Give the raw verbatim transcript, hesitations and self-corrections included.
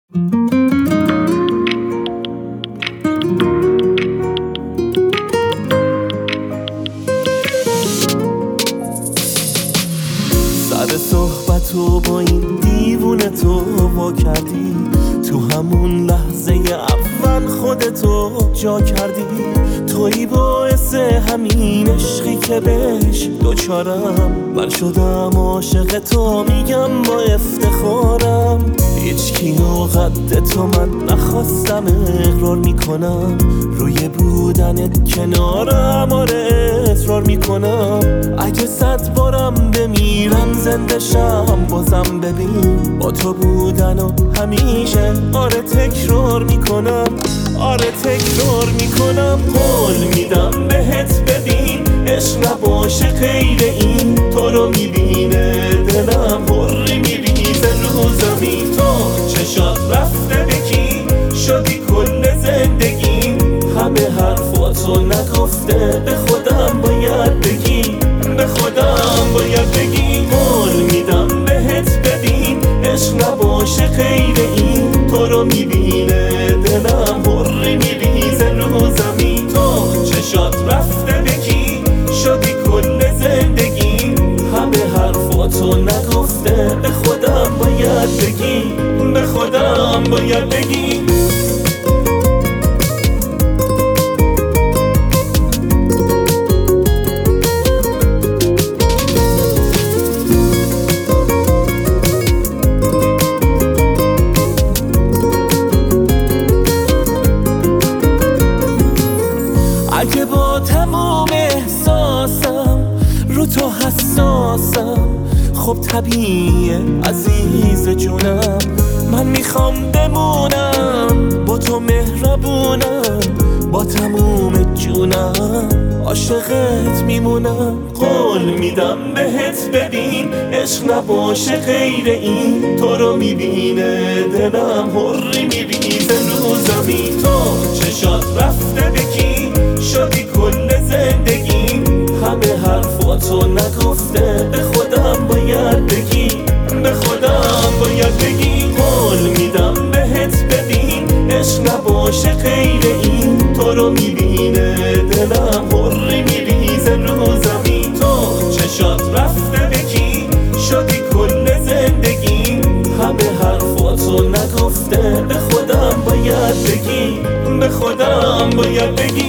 سر صحبتو با این دیوونه تو وا کردی، تو همون لحظه اول خودتو جا کردی. تویی باعث همین عشقی که بهش دوچارم، من شدم عاشق تو، میگم با افتخارم. هیچکی و قد تو من نخواستم، اقرار میکنم روی بودنت کنارم، آره اصرار میکنم. اگه صد بارم بمیرم زنده شم بازم ببین با تو بودن و همیشه آره تکرار میکنم، آره تکرار میکنم. قول میدم بهت ببین عشق نباشه غیر این، تو رو میبینه دلم حری میریزه رو زمین. تو چشات رفته بکی شدی کل زندگی، همه حرفاتو نگفته به خودم باید بگی، به خودم باید بگی. قول میدم بهت ببین عشق نباشه غیر این، تو رو میبینه دلم حری میریزه رو زمین. تو چشات رفته بکی شدی کل زندگی، همه حرفاتو نگفته به خودم باید بگی، به خودم باید بگی. اگه با تمام احساسم رو تو حساسم، خب طبیعیه عزیز جونم، من میخوام بمونم با تو مهربونم، با تموم جونم عاشقت میمونم. قول میدم بهت ببین عشق نباشه غیر این، تو رو میبینه دلم حری میریزه رو زمین. تو چشات رفته بکی شدی کل زندگی، همه حرفاتو نگفته به خودم باید بگی، به خودم باید بگی. قول میدم بهت ببین عشق نباشه غیر این، تو رو میبینه دلم حری میریزه رو زمین. تو چشات رفته بکی شدی کل زندگی، همه حرفاتو نگفته به خودم باید بگی، به خودم باید بگی.